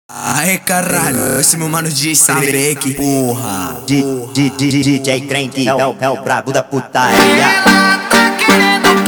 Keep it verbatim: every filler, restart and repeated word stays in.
Ai caralho, esse meu mano D J Sabeck, porra. D J Crente é o, é o brabo da putaria. Ela tá querendo